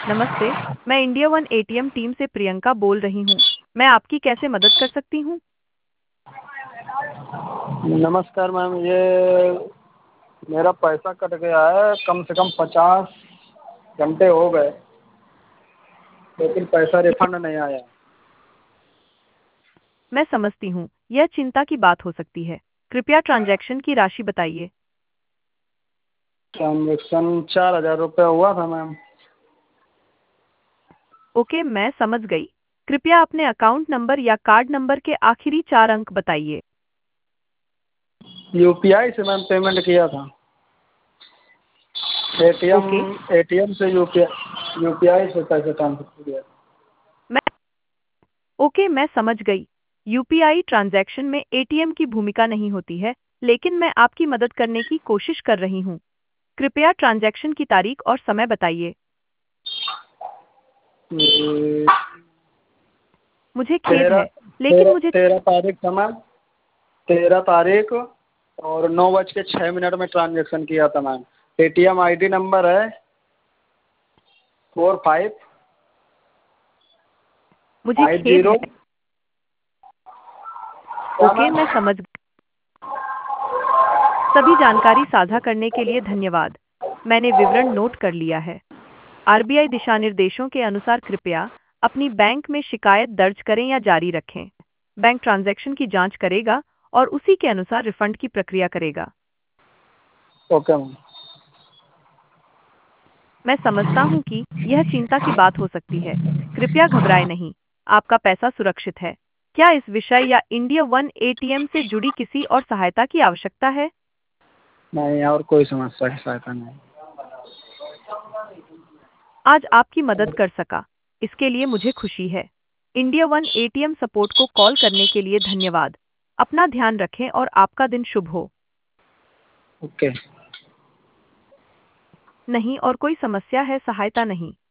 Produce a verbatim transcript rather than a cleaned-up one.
नमस्ते। मैं India one ATM team से प्रियंका बोल रही हूँ। मैं आपकी कैसे मदद कर सकती हूँ? नमस्कार मैम, ये मेरा पैसा कट गया है। कम से कम पचास घंटे हो गए, लेकिन पैसा रिफंड नहीं आया। मैं समझती हूँ, यह चिंता की बात हो सकती है। कृपया ट्रांजैक्शन की राशि बताइए। ट्रांजेक्शन चार हजार रुपये हुआ था मैम। ओके, मैं समझ गई। कृपया अपने अकाउंट नंबर या कार्ड नंबर के आखिरी चार अंक बताइए। यूपीआई से मैम पेमेंट किया था। एटीएम ओके, एटीएम से यूपीआई यूपीआई से पैसा ट्रांसफर किया। मैं ओके मैं समझ गई। यूपीआई ट्रांजैक्शन में एटीएम की भूमिका नहीं होती है, लेकिन मैं आपकी मदद करने की कोशिश कर रही हूँ। कृपया ट्रांजैक्शन की तारीख और समय बताइए। ये मुझे खेद तेरह है, लेकिन तेरह मुझे तेरह तारीख था मैम। तेरह तारीख और नौ बज के छः मिनट में ट्रांजेक्शन किया था मैम। एटीएम आईडी नंबर है फोर फाइव मुझे फाइव खेद जीरो। है। क्या ओके, मैम? मैं समझ गई। सभी जानकारी साझा करने के लिए धन्यवाद। मैंने विवरण नोट कर लिया है। आरबीआई दिशा निर्देशों के अनुसार कृपया अपनी बैंक में शिकायत दर्ज करें या जारी रखें। बैंक ट्रांजैक्शन की जांच करेगा और उसी के अनुसार रिफंड की प्रक्रिया करेगा। Okay ma'am. मैं समझता हूं कि यह चिंता की बात हो सकती है। कृपया घबराएं नहीं, आपका पैसा सुरक्षित है। क्या इस विषय या इंडिया वन एटीएम से जुड़ी किसी और सहायता की आवश्यकता है? नहीं, और कोई समस्या की सहायता नहीं। आज आपकी मदद कर सका, इसके लिए मुझे खुशी है। इंडिया वन एटीएम सपोर्ट को कॉल करने के लिए धन्यवाद। अपना ध्यान रखें और आपका दिन शुभ हो। ओके। नहीं और कोई समस्या है, सहायता नहीं।